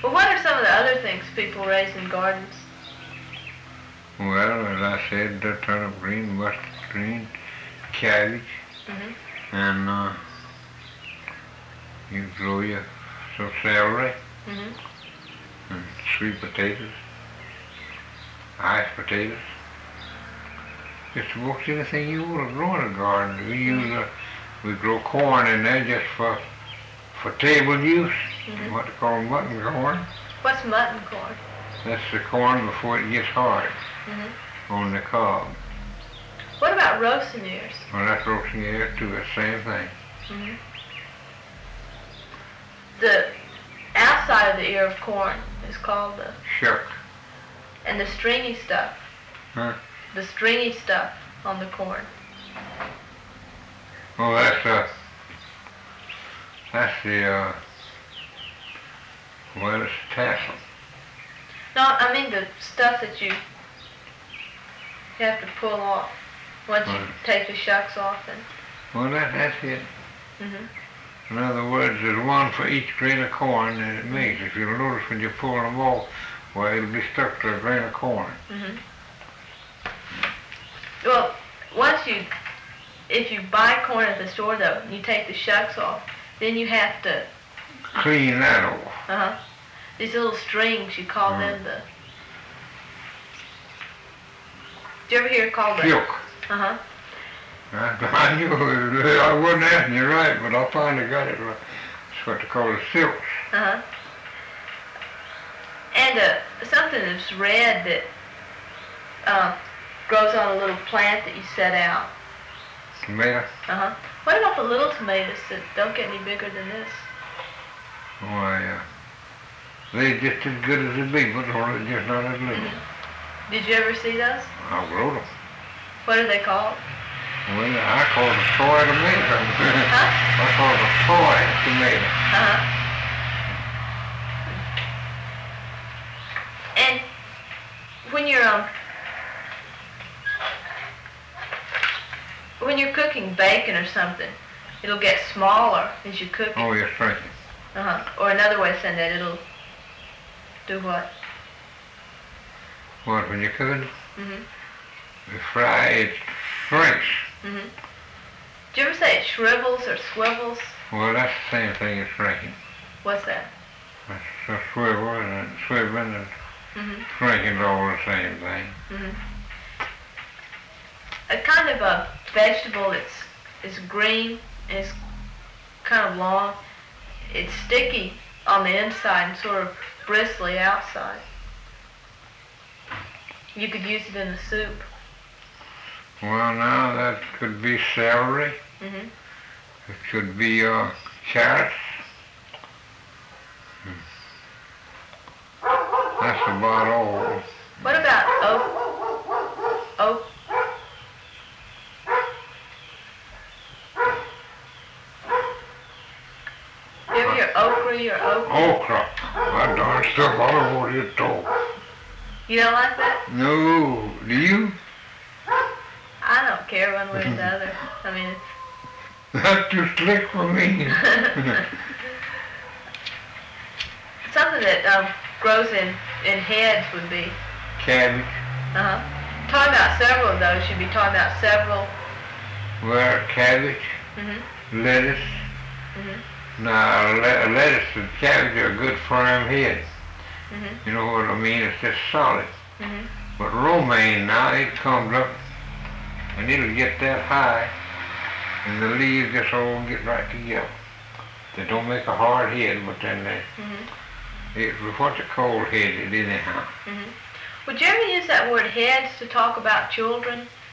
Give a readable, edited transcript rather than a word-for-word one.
Well, what are some of the other things people raise in gardens? Well, as I said, the turnip green, mustard green, cabbage, Mm-hmm. and you grow your some celery Mm-hmm. and sweet potatoes, iced potatoes. Just about anything you want to grow in a garden. We grow corn in there just for table use. Mm-hmm. What they call mutton corn. What's mutton corn? That's the corn before it gets hard Mm-hmm. on the cob. What about roasting ears? Well, that's roasting ear too. The same thing. Mm-hmm. The outside of the ear of corn is called the... Shuck. And the stringy stuff. Huh? The stringy stuff on the corn. Oh, that's the well, it's tassel. No, I mean the stuff that you have to pull off once you take the shucks off. And Well, that's it. mm-hmm. In other words, there's one for each grain of corn that it makes. If you'll notice when you pull them off, well, it'll be stuck to a grain of corn. Mm-hmm. Well, if you buy corn at the store though, and you take the shucks off, then you have to Clean that off. These little strings, you call them the... Did you ever hear it called the... Silk. Uh-huh. I knew I wasn't asking you right, but I finally got it right. It's what they call the silks. Uh-huh. And something that's red that grows on a little plant that you set out. Tomato. Uh-huh. What about the little tomatoes that don't get any bigger than this? Why, they're just as good as the big ones, only just not as little. Mm-hmm. Did you ever see those? I grow them. What are they called? Well, I call it a toy tomato. Huh? I call it a toy tomato. Uh-huh. And when you're cooking bacon or something, it'll get smaller as you cook it. Oh, you're shrinking. Or another way of saying that, it'll do what? What, when you're cooking? Mm-hmm. You fry it shrinks. Mm-hmm. Did you ever say it shrivels or swivels? Well, that's the same thing as shrinking. What's that? That's a swivel and swiveling and Mm-hmm. shrinking's all the same thing. Mm-hmm. A kind of a vegetable it's green and it's kind of long. It's sticky on the inside and sort of bristly outside. You could use it in a soup. Well, now that could be celery. Mm-hmm. It could be carrots. That's about all. What about oak? Oak? You ever hear okra or oak? Okra. That darn stuff, I don't want it told. You don't like that? No, do you? I don't care one way or the other. I mean, it's... That's too slick for me. Something that grows in heads would be... Cabbage. Talking about several of those, you'd be talking about several... Well, cabbage, Mm-hmm. lettuce. Mm-hmm. Now, lettuce and cabbage are good firm heads. Mm-hmm. You know what I mean? It's just solid. Mm-hmm. But romaine now, it comes up and it'll get that high and the leaves just all get right together. They don't make a hard head, but then they, it's what's a cold headed anyhow. Mm-hmm. Would you ever use that word heads to talk about children?